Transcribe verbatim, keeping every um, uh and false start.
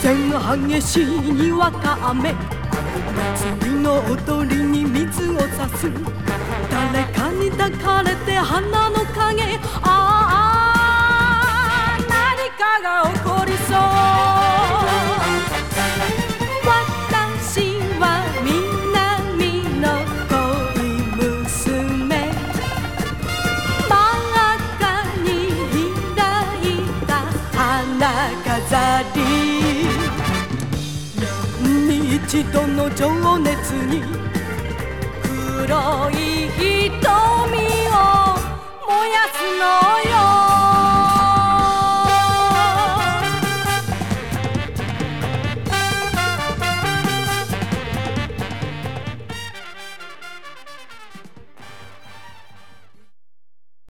激しいにわか雨、祭りの踊りに水を差す、誰かに抱かれて花の影、ああ何かが起こりそう。私は南の恋娘、真赤に開いた花飾り、一度の情熱に黒い瞳を燃やすのよ。